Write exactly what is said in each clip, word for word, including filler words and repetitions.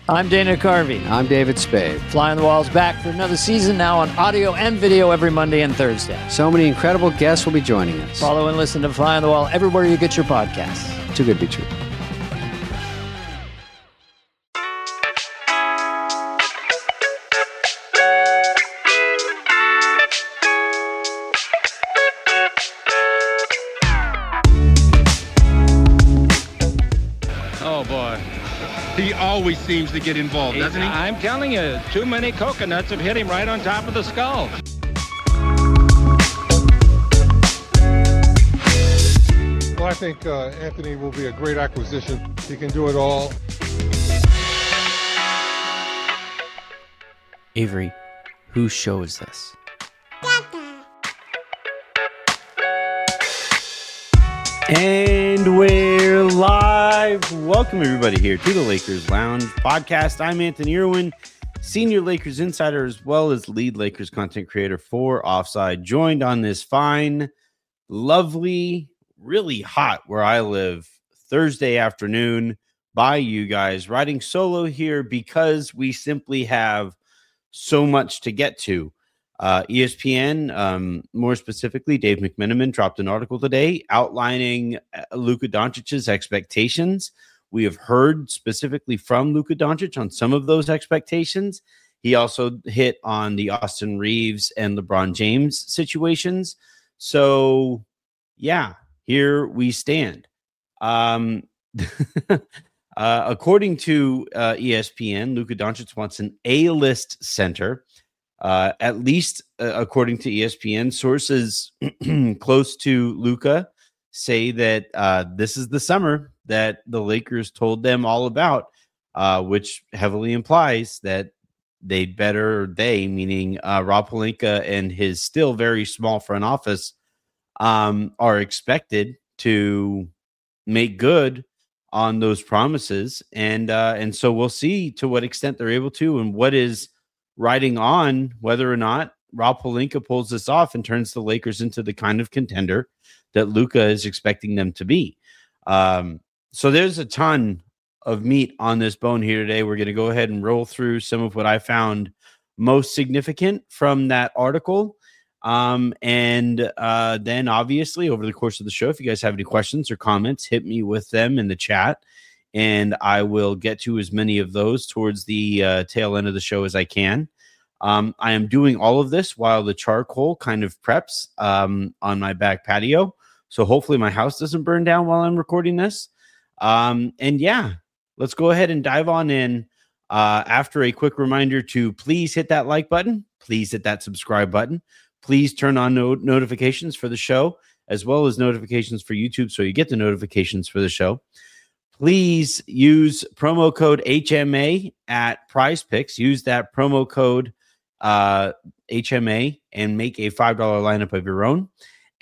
I'm Dana Carvey. I'm David Spade. Fly on the Wall's back for another season, now on audio and video every Monday and Thursday. So many incredible guests will be joining us. Follow and listen to Fly on the Wall everywhere you get your podcasts. Too good to be true. He always seems to get involved, doesn't he? I'm telling you, too many coconuts have hit him right on top of the skull. Well, I think uh, Anthony will be a great acquisition. He can do it all. Avery, whose show is this? And we're live. Welcome everybody here to the Lakers Lounge podcast. I'm Anthony Irwin, senior Lakers insider as well as lead Lakers content creator for Offside, joined on this fine, lovely, really hot where I live Thursday afternoon by you guys, riding solo here because we simply have so much to get to. Uh, E S P N, um, more specifically, Dave McMenamin dropped an article today outlining uh, Luka Doncic's expectations. We have heard specifically from Luka Doncic on some of those expectations. He also hit on the Austin Reeves and LeBron James situations. So, yeah, here we stand. Um, uh, according to uh, E S P N, Luka Doncic wants an A-list center. Uh, at least uh, according to E S P N, sources close to Luka say that uh, this is the summer that the Lakers told them all about, uh, which heavily implies that they'd better, they, meaning uh, Rob Pelinka and his still very small front office, um, are expected to make good on those promises. And, uh, and so we'll see to what extent they're able to and what is riding on whether or not Rob Pelinka pulls this off and turns the Lakers into the kind of contender that Luka is expecting them to be. Um, so there's a ton of meat on this bone here today. We're going to go ahead and roll through some of what I found most significant from that article. Um, and uh, then obviously over the course of the show, if you guys have any questions or comments, hit me with them in the chat. And I will get to as many of those towards the uh, tail end of the show as I can. Um, I am doing all of this while the charcoal kind of preps um, on my back patio. So hopefully my house doesn't burn down while I'm recording this. Um, and yeah, let's go ahead and dive on in uh, after a quick reminder to please hit that like button. Please hit that subscribe button. Please turn on no- notifications for the show, as well as notifications for YouTube so you get the notifications for the show. Please use promo code H M A at Prize Picks. Use that promo code uh, H M A and make a five dollars lineup of your own.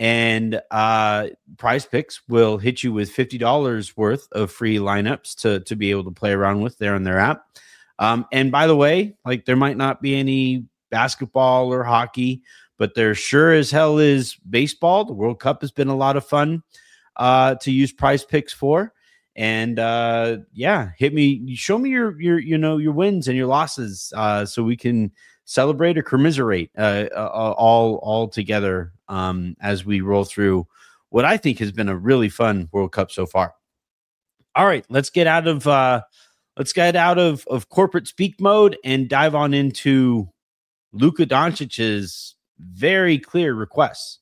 And uh, Prize Picks will hit you with fifty dollars worth of free lineups to, to be able to play around with there on their app. Um, and by the way, like there might not be any basketball or hockey, but there sure as hell is baseball. The World Cup has been a lot of fun uh, to use Prize Picks for. And uh, yeah, hit me, show me your, your, you know, your wins and your losses uh, so we can celebrate or commiserate uh, uh, all, all together um, as we roll through what I think has been a really fun World Cup so far. All right, let's get out of, uh, let's get out of, of corporate speak mode and dive on into Luka Doncic's very clear requests.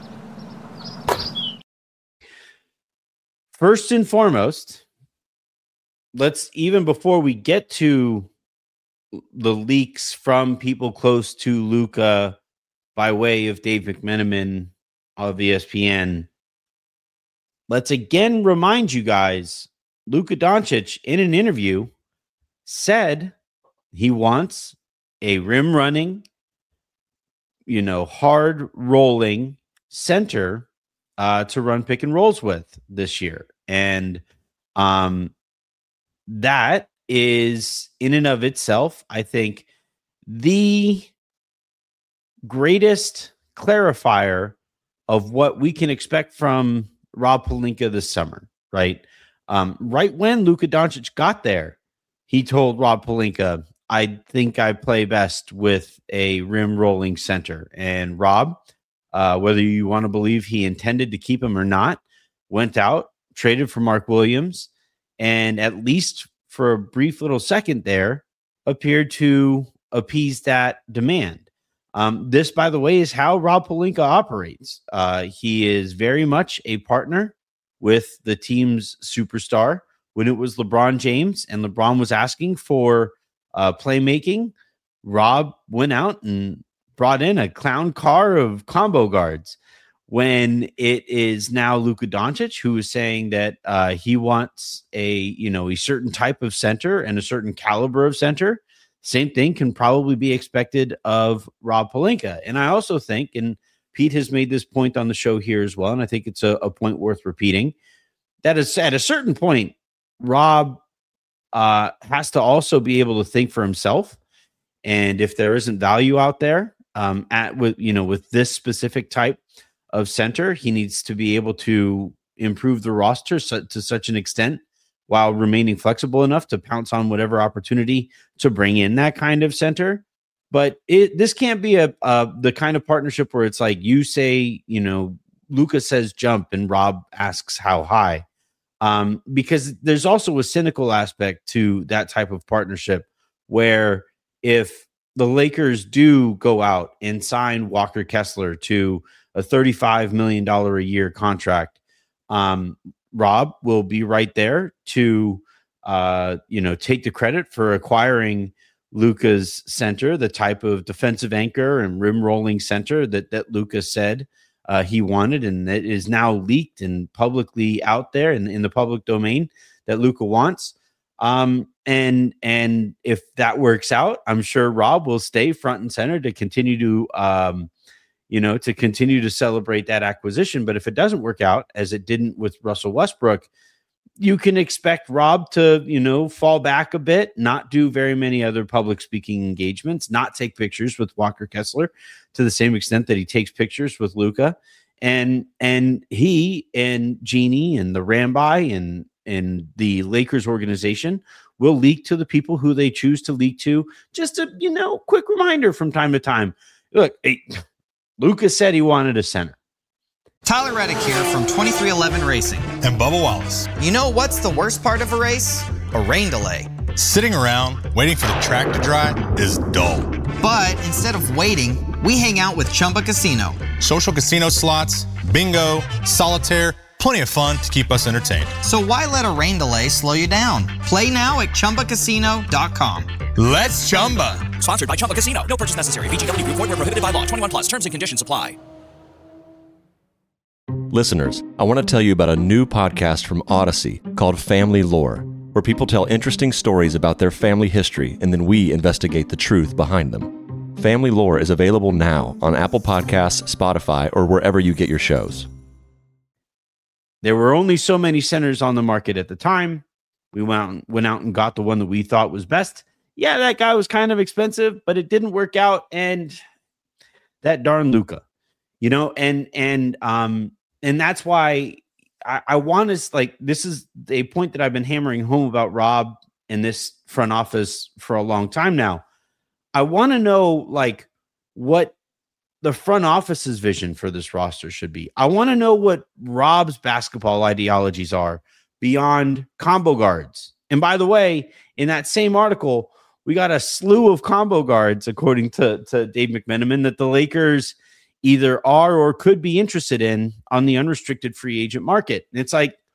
First and foremost, let's, even before we get to the leaks from people close to Luka by way of Dave McMenamin of E S P N, let's again remind you guys, Luka Doncic in an interview said he wants a rim running, you know, hard rolling center uh, to run pick and rolls with this year. And um, that is in and of itself, I think, the greatest clarifier of what we can expect from Rob Pelinka this summer, right? Um, right when Luka Doncic got there, he told Rob Pelinka, I think I play best with a rim rolling center. And Rob, uh, whether you want to believe he intended to keep him or not, went out, traded for Mark Williams, and at least for a brief little second there, appeared to appease that demand. Um, this, by the way, is how Rob Pelinka operates. Uh, he is very much a partner with the team's superstar. When it was LeBron James and LeBron was asking for uh, playmaking, Rob went out and brought in a clown car of combo guards. When it is now Luka Doncic who is saying that uh, he wants a, you know, a certain type of center and a certain caliber of center, same thing can probably be expected of Rob Pelinka. And I also think, and Pete has made this point on the show here as well, and I think it's a, a point worth repeating, that is at a certain point, Rob uh, has to also be able to think for himself. And if there isn't value out there um, at with, you know, with this specific type of center, he needs to be able to improve the roster so, to such an extent while remaining flexible enough to pounce on whatever opportunity to bring in that kind of center. But it, this can't be a uh, the kind of partnership where it's like you say, you know, Luka says jump and Rob asks how high. Um, because there's also a cynical aspect to that type of partnership where if the Lakers do go out and sign Walker Kessler to a thirty-five million dollars a year contract, um, Rob will be right there to, uh, you know, take the credit for acquiring Luka's center, the type of defensive anchor and rim rolling center that, that Luka said uh, he wanted, and that is now leaked and publicly out there in, in the public domain that Luka wants. Um, and, and if that works out, I'm sure Rob will stay front and center to continue to, um, you know, to continue to celebrate that acquisition. But if it doesn't work out, as it didn't with Russell Westbrook, you can expect Rob to, you know, fall back a bit, not do very many other public speaking engagements, not take pictures with Walker Kessler to the same extent that he takes pictures with Luka. And, and he and Jeannie and the Ramby and, and the Lakers organization will leak to the people who they choose to leak to. Just a, you know, quick reminder from time to time. Look, hey, Luka said he wanted a center. Tyler Reddick here from twenty-three eleven Racing. And Bubba Wallace. You know what's the worst part of a race? A rain delay. Sitting around waiting for the track to dry is dull. But instead of waiting, we hang out with Chumba Casino. Social casino slots, bingo, solitaire, plenty of fun to keep us entertained. So why let a rain delay slow you down? Play now at Chumba Casino dot com. Let's Chumba. Sponsored by Chumba Casino. No purchase necessary. V G W Group. Void where prohibited by law. twenty-one plus. Terms and conditions apply. Listeners, I want to tell you about a new podcast from Odyssey called Family Lore, where people tell interesting stories about their family history and then we investigate the truth behind them. Family Lore is available now on Apple Podcasts, Spotify, or wherever you get your shows. There were only so many centers on the market at the time. We went, went out and got the one that we thought was best. Yeah, that guy was kind of expensive, but it didn't work out. And that darn Luka, you know, and, and, um, and that's why I, I want to, like, this is a point that I've been hammering home about Rob in this front office for a long time now. I want to know, like, what the front office's vision for this roster should be. I want to know what Rob's basketball ideologies are beyond combo guards. And by the way, in that same article, we got a slew of combo guards, according to, to Dave McMenamin, that the Lakers either are or could be interested in on the unrestricted free agent market. And it's like,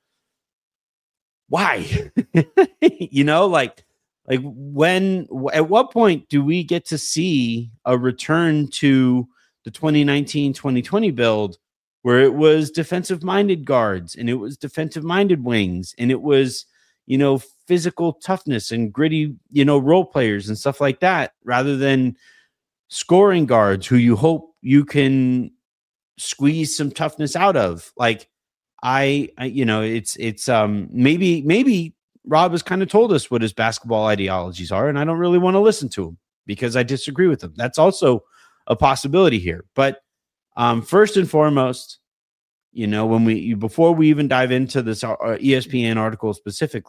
why? you know, like, like when, at what point do we get to see a return to the twenty nineteen twenty twenty build where it was defensive minded guards and it was defensive minded wings and it was, you know, physical toughness and gritty, you know, role players and stuff like that, rather than scoring guards who you hope you can squeeze some toughness out of. Like I, I you know, it's, it's, um, maybe, maybe Rob has kind of told us what his basketball ideologies are, and I don't really want to listen to him because I disagree with him. That's also a possibility here. But, um, first and foremost, you know, when we, before we even dive into this uh, E S P N article specifically,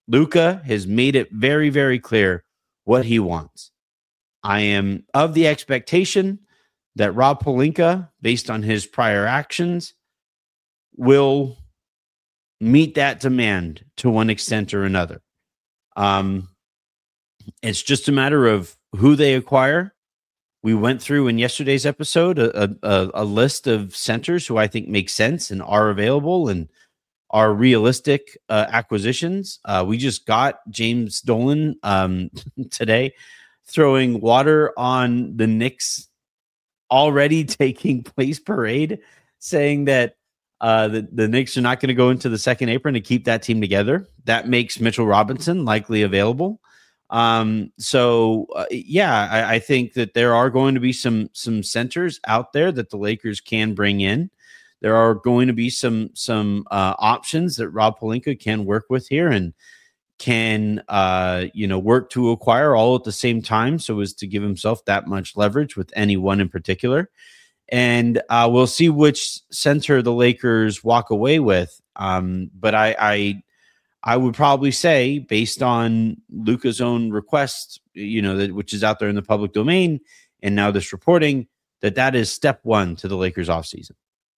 Luka has made it very, very clear what he wants. I am of the expectation that Rob Pelinka, based on his prior actions, will meet that demand to one extent or another. Um, it's just a matter of who they acquire. We went through in yesterday's episode a, a, a list of centers who I think make sense and are available and are realistic uh, acquisitions. Uh, we just got James Dolan um, today throwing water on the Knicks already taking place parade, saying that uh, the, the Knicks are not going to go into the second apron to keep that team together. That makes Mitchell Robinson likely available. Um, so uh, yeah, I, I think that there are going to be some, some centers out there that the Lakers can bring in. There are going to be some, some uh, options that Rob Pelinka can work with here and can, uh, you know, work to acquire all at the same time so as to give himself that much leverage with any one in particular. And uh, we'll see which center the Lakers walk away with. Um, but I, I, I would probably say, based on Luka's own request, you know, that which is out there in the public domain, and now this reporting, that that is step one to the Lakers offseason.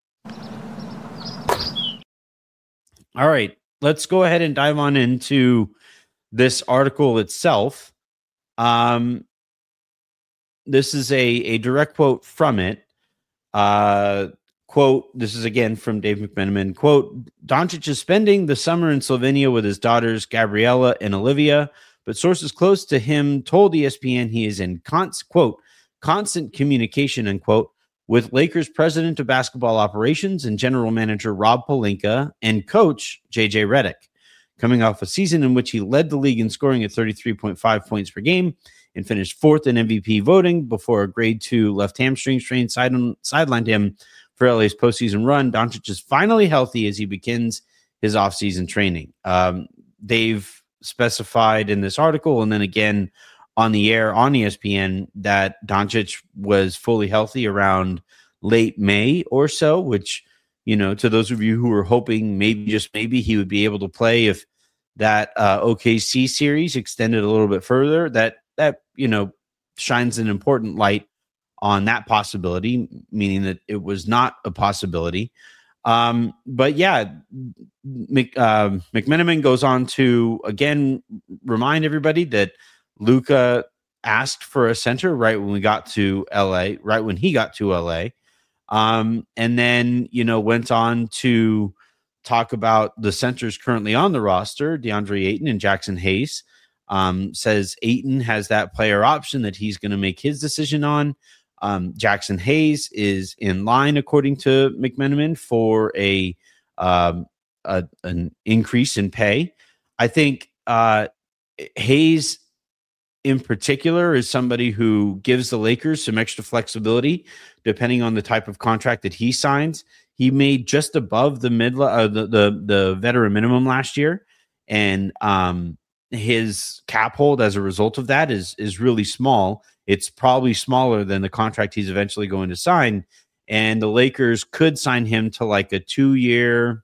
All right, let's go ahead and dive on into this article itself. Um, this is a, a direct quote from it. Uh, quote, this is again from Dave McMenamin. Quote, Doncic is spending the summer in Slovenia with his daughters, Gabriella and Olivia, but sources close to him told E S P N he is in const, quote, constant communication, unquote, with Lakers president of basketball operations and general manager Rob Pelinka and coach J J Redick, coming off a season in which he led the league in scoring at thirty-three point five points per game and finished fourth in M V P voting before a grade two left hamstring strain side- sidelined him for L A's postseason run. Doncic is finally healthy as he begins his offseason training. Um, they've specified in this article and then again on the air on E S P N that Doncic was fully healthy around late May or so, which, you know, to those of you who were hoping maybe, just maybe, he would be able to play if that uh, O K C series extended a little bit further, that, that, you know, shines an important light on that possibility, meaning that it was not a possibility. Um, but yeah, Mc, uh, McMenamin goes on to, again, remind everybody that Luka asked for a center right when we got to L A, right when he got to L A. Um, and then, you know, went on to talk about the centers currently on the roster, DeAndre Ayton and Jackson Hayes. Um, says Ayton has that player option that he's going to make his decision on. Um, Jackson Hayes is in line, according to McMenamin, for a, um, a an increase in pay. I think uh, Hayes in particular is somebody who gives the Lakers some extra flexibility depending on the type of contract that he signs. He made just above the mid uh, the, the the veteran minimum last year, and um, his cap hold as a result of that is is really small. It's probably smaller than the contract he's eventually going to sign, and the Lakers could sign him to like a two-year,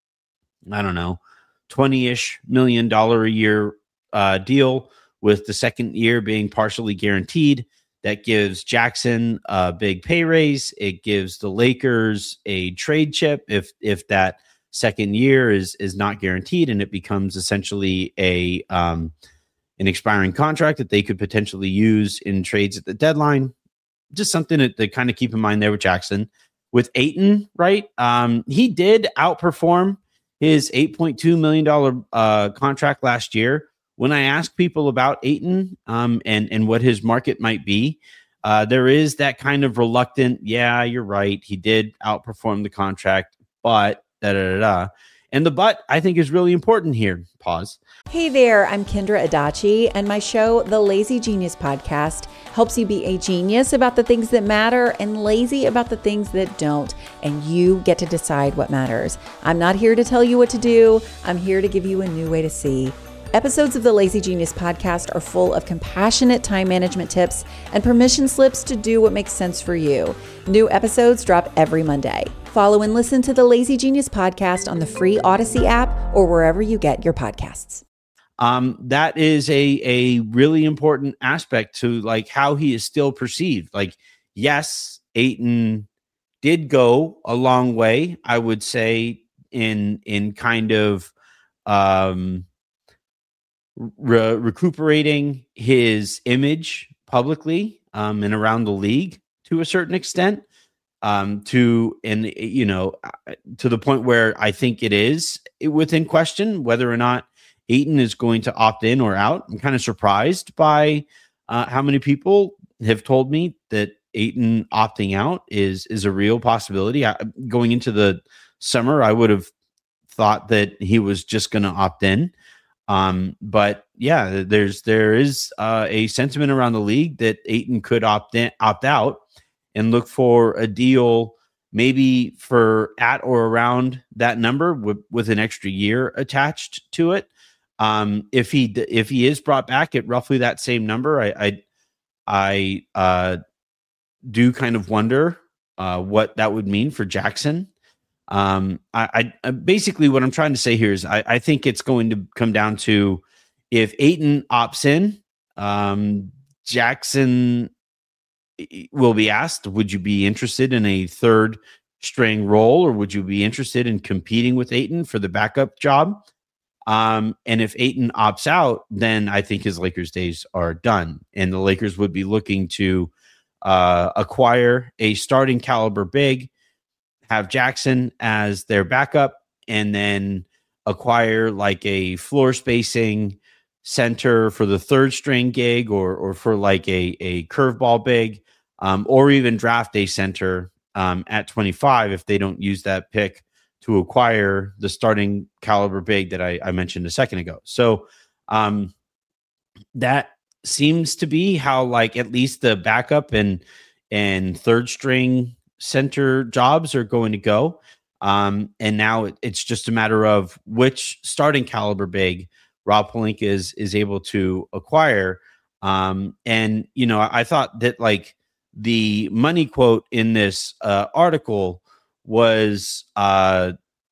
I don't know, twenty-ish million dollar a year uh, deal, with the second year being partially guaranteed. That gives Jackson a big pay raise. It gives the Lakers a trade chip if if that second year is is not guaranteed, and it becomes essentially a um, an expiring contract that they could potentially use in trades at the deadline. Just something to, to kind of keep in mind there with Jackson. With Ayton, right? Um, he did outperform his eight point two million dollars uh, contract last year. When I ask people about Ayton um, and, and what his market might be, uh, there is that kind of reluctant, yeah, you're right, he did outperform the contract, but da da da da. And the but, I think, is really important here. Pause. Hey there, I'm Kendra Adachi, and my show, The Lazy Genius Podcast, helps you be a genius about the things that matter and lazy about the things that don't, and you get to decide what matters. I'm not here to tell you what to do. I'm here to give you a new way to see. Episodes of the Lazy Genius Podcast are full of compassionate time management tips and permission slips to do what makes sense for you. New episodes drop every Monday. Follow and listen to the Lazy Genius Podcast on the free Odyssey app or wherever you get your podcasts. um, that is a a really important aspect to like how he is still perceived. Like, yes, Ayton did go a long way, I would say, in in kind of um, re- recuperating his image publicly um, and around the league to a certain extent. Um, to and you know to the point where I think it is within question whether or not Ayton is going to opt in or out. I'm kind of surprised by uh, how many people have told me that Ayton opting out is is a real possibility. I, going into the summer, I would have thought that he was just going to opt in. Um, but yeah, there's there is uh, a sentiment around the league that Ayton could opt in, opt out, and look for a deal maybe for at or around that number with, with an extra year attached to it. Um, if he if he is brought back at roughly that same number, I I, I uh, do kind of wonder uh, what that would mean for Jackson. Um, I, I basically what I'm trying to say here is I, I think it's going to come down to if Ayton opts in, um, Jackson will be asked, would you be interested in a third string role, or would you be interested in competing with Ayton for the backup job? Um, and if Ayton opts out, then I think his Lakers days are done, and the Lakers would be looking to uh, acquire a starting caliber big, have Jackson as their backup, and then acquire like a floor spacing center for the third string gig, or or for like a a curveball big, um, or even draft a center um, at twenty-five if they don't use that pick to acquire the starting caliber big that I, I mentioned a second ago. So um, that seems to be how like at least the backup and and third string center jobs are going to go. Um, and now it, it's just a matter of which starting caliber big Rob Pelinka is is able to acquire. Um, and you know, I, I thought that like the money quote in this uh, article was uh,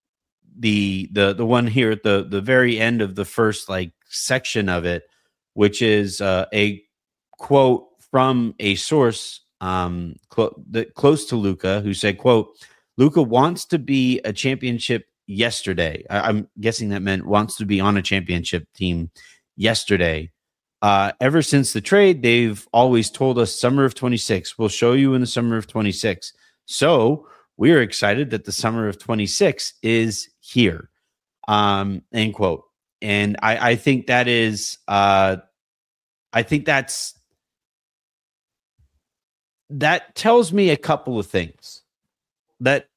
the the the one here at the the very end of the first like section of it, which is uh, a quote from a source um, cl- the, close to Luka, who said, "quote Luka wants to be a championship yesterday." I- I'm guessing that meant wants to be on a championship team yesterday. Uh, ever since the trade, they've always told us summer of twenty-six. We'll show you in the summer of twenty-six. So we are excited that the summer of twenty-six is here. Um, end quote. And I, I think that is, uh, I think that's, that tells me a couple of things. That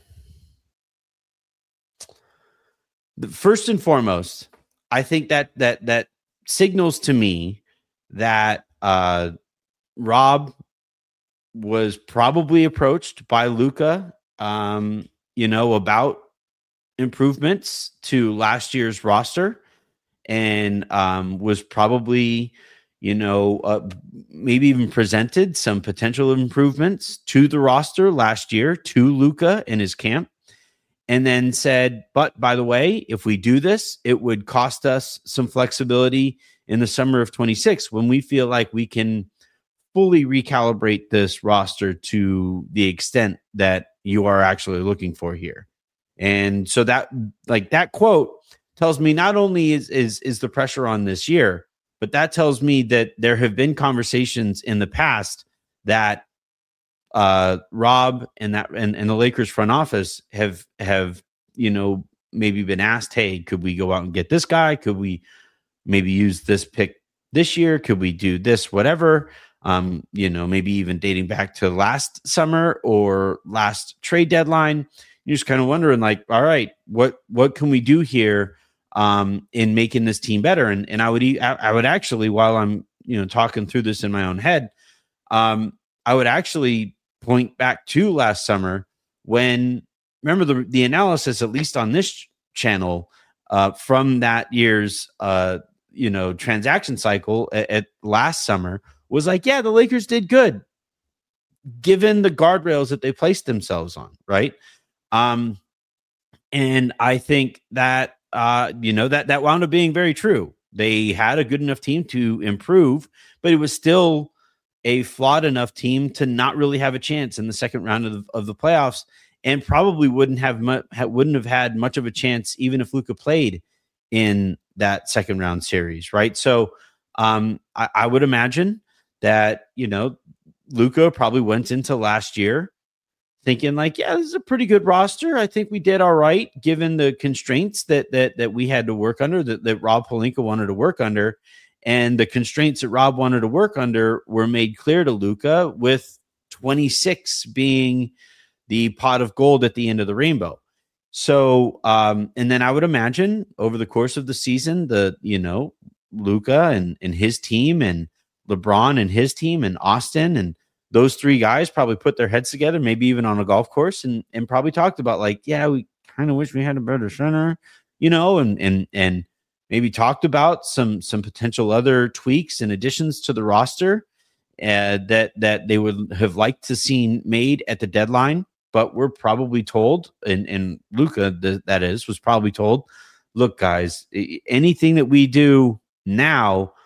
first and foremost, I think that that that signals to me that uh, Rob was probably approached by Luka, um, you know, about improvements to last year's roster, and um, was probably, you know, uh, maybe even presented some potential improvements to the roster last year to Luka in his camp, and then said, but by the way, if we do this, it would cost us some flexibility in the summer of twenty-six when we feel like we can fully recalibrate this roster to the extent that you are actually looking for here. And so that, like that quote tells me not only is, is, is the pressure on this year, but that tells me that there have been conversations in the past that uh, Rob and that and, and the Lakers front office have have you know maybe been asked, hey, could we go out and get this guy? Could we maybe use this pick this year? Could we do this? Whatever. Um, you know, maybe even dating back to last summer or last trade deadline. You're just kind of wondering, like, all right, what what can we do here um, in making this team better? And and I would I would actually, while I'm you know talking through this in my own head, um, I would actually point back to last summer when, remember the the analysis, at least on this channel, uh, from that year's uh, you know transaction cycle at, at last summer was like, yeah, the Lakers did good given the guardrails that they placed themselves on, right? Um, and I think that, uh, you know, that, that wound up being very true. They had a good enough team to improve, but it was still a flawed enough team to not really have a chance in the second round of the, of the playoffs, and probably wouldn't have mu- wouldn't have had much of a chance even if Luka played in that second round series, right? So um, I, I would imagine that, you know, Luka probably went into last year thinking like, yeah, this is a pretty good roster. I think we did all right given the constraints that that that we had to work under, that, that Rob Pelinka wanted to work under. And the constraints that Rob wanted to work under were made clear to Luka, with twenty-six being the pot of gold at the end of the rainbow. So, um, and then I would imagine over the course of the season, the, you know, Luka and, and his team and LeBron and his team and Austin and those three guys probably put their heads together, maybe even on a golf course, and, and probably talked about like, yeah, we kind of wish we had a better center, you know, and, and, and, maybe talked about some some potential other tweaks and additions to the roster uh, that that they would have liked to seen made at the deadline, but we're probably told, and, and Luka, th- that is, was probably told, look, guys, anything that we do now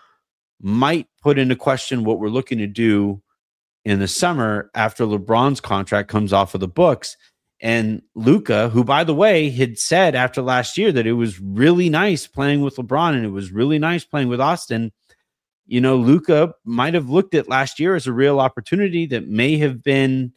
might put into question what we're looking to do in the summer after LeBron's contract comes off of the books. And Luka, who, by the way, had said after last year that it was really nice playing with LeBron and it was really nice playing with Austin, you know, Luka might have looked at last year as a real opportunity that may have been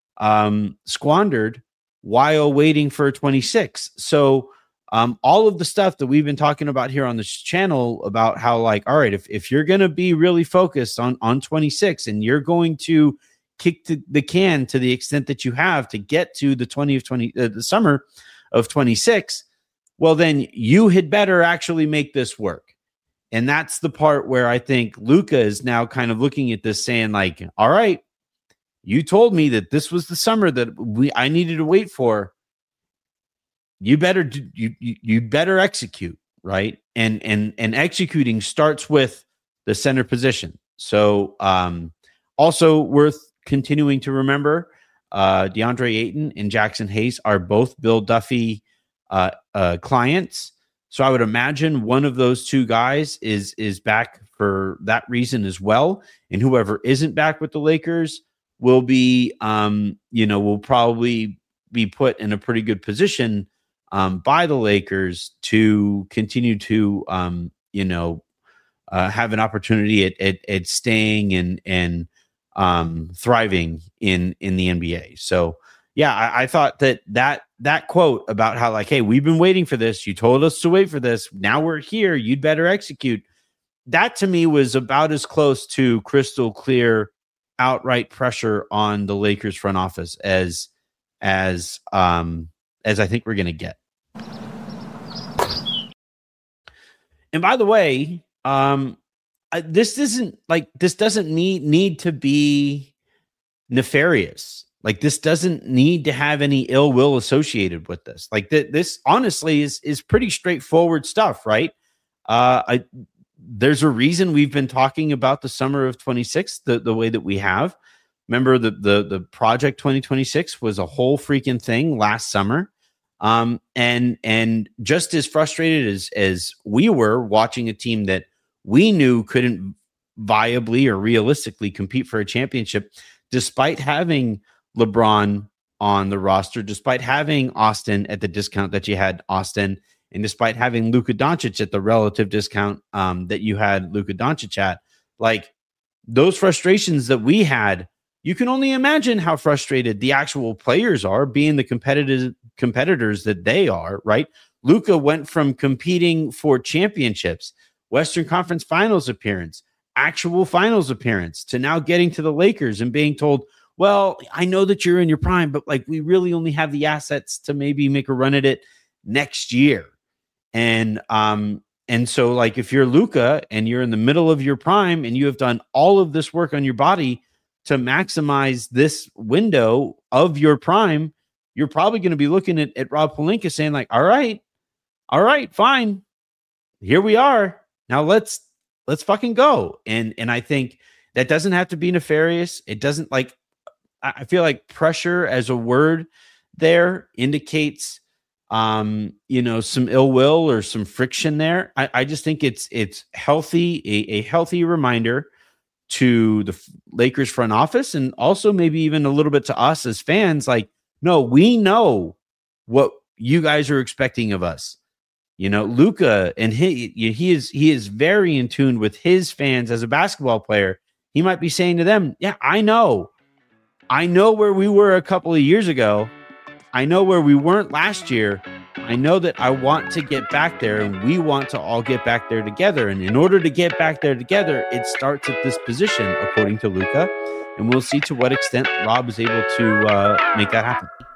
um, squandered while waiting for twenty-six. So um, all of the stuff that we've been talking about here on this channel about how, like, all right, if, if you're going to be really focused on, on twenty-six and you're going to kick to the can to the extent that you have to get to the twenty of twenty, uh, the summer of twenty-six, well, then you had better actually make this work. And that's the part where I think Luka is now kind of looking at this saying like, all right, you told me that this was the summer that we, I needed to wait for. You better, do, you, you, you better execute. Right. And, and, and executing starts with the center position. So, um, also worth continuing to remember, uh, DeAndre Ayton and Jackson Hayes are both Bill Duffy uh, uh, clients. So I would imagine one of those two guys is is back for that reason as well. And whoever isn't back with the Lakers will be, um, you know, will probably be put in a pretty good position um, by the Lakers to continue to, um, you know, uh, have an opportunity at, at, at staying and and um thriving in in the N B A. So yeah, I, I thought that that that quote about how like, hey, we've been waiting for this, you told us to wait for this, now we're here, you'd better execute, that to me was about as close to crystal clear outright pressure on the Lakers front office as as um as I think we're gonna get. And by the way, um this isn't like this doesn't need need to be nefarious. Like this doesn't need to have any ill will associated with this. Like th- this honestly is is pretty straightforward stuff, right? Uh, I there's a reason we've been talking about the summer of twenty-six the, the way that we have. Remember the the the project twenty twenty-six was a whole freaking thing last summer. Um, and and just as frustrated as as we were watching a team that we knew couldn't viably or realistically compete for a championship, despite having LeBron on the roster, despite having Austin at the discount that you had Austin, and despite having Luka Doncic at the relative discount um, that you had Luka Doncic at, like those frustrations that we had, you can only imagine how frustrated the actual players are being the competitive competitors that they are, right? Luka went from competing for championships, Western Conference Finals appearance, actual finals appearance, to now getting to the Lakers and being told, well, I know that you're in your prime, but like we really only have the assets to maybe make a run at it next year. And um, and so like if you're Luka and you're in the middle of your prime and you have done all of this work on your body to maximize this window of your prime, you're probably going to be looking at, at Rob Pelinka saying like, all right, all right, fine. Here we are. Now let's let's fucking go. And and I think that doesn't have to be nefarious. It doesn't like I feel like pressure as a word there indicates um, you know, some ill will or some friction there. I, I just think it's it's healthy, a, a healthy reminder to the Lakers front office, and also maybe even a little bit to us as fans. Like, no, we know what you guys are expecting of us. You know, Luka, and he he is he is very in tune with his fans as a basketball player. He might be saying to them, yeah, I know. I know where we were a couple of years ago. I know where we weren't last year. I know that I want to get back there, and we want to all get back there together. And in order to get back there together, it starts at this position, according to Luka. And we'll see to what extent Rob is able to uh, make that happen.